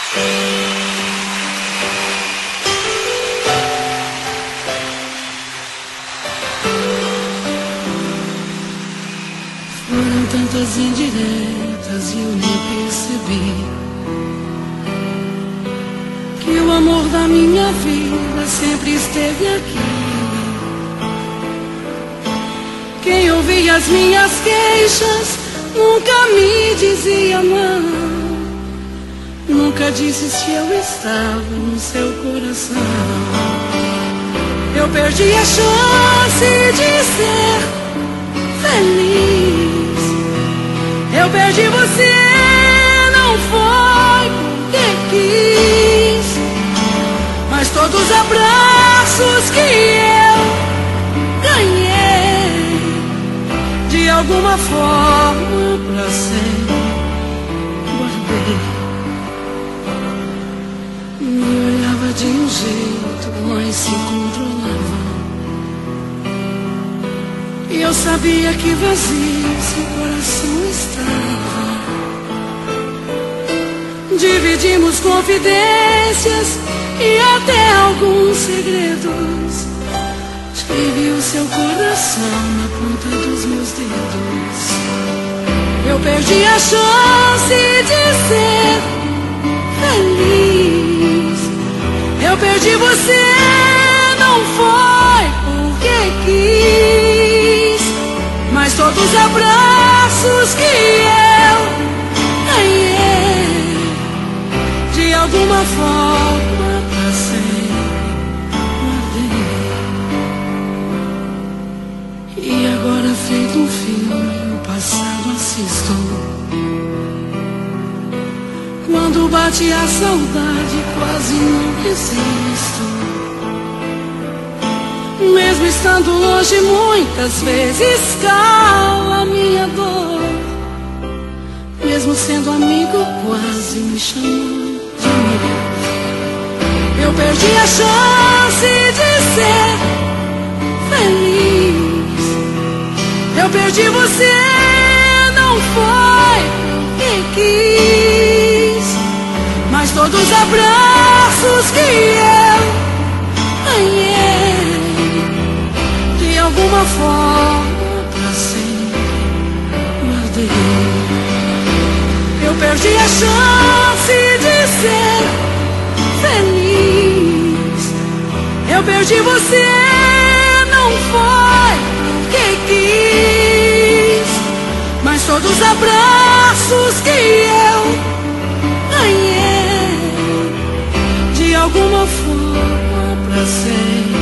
Foram tantas indiretas e eu nem percebi que o amor da minha vida sempre esteve aqui. Quem ouvia as minhas queixas nunca me dizia não. Nunca disse se eu estava no seu coração. Eu perdi a chance de ser feliz. Eu perdi você, não foi porque quis, mas todos os abraços que eu ganhei, de alguma forma pra sempre guardei. Me olhava de um jeito, mas se controlava. E eu sabia que vazio seu coração estava. Dividimos confidências e até alguns segredos. Tive o seu coração na ponta dos meus dedos. Eu perdi a chance de ser feliz. Eu perdi você, não foi porque quis, mas todos os abraços que eu ganhei, de alguma forma pra sempre guardei. E agora feito um filme, o passado assisto. Quando bate a saudade, quase não resisto. Mesmo estando longe, muitas vezes cala a minha dor. Mesmo sendo amigo, quase me chamou de amor. Eu perdi a chance de ser feliz. Eu perdi você, não foi porque quis, mas todos os abraços que eu ganhei, de alguma forma pra sempre guardei. Eu perdi a chance de ser feliz. Eu perdi você, não foi porque quis, mas todos os abraços que eu ganhei, de alguma forma pra sempre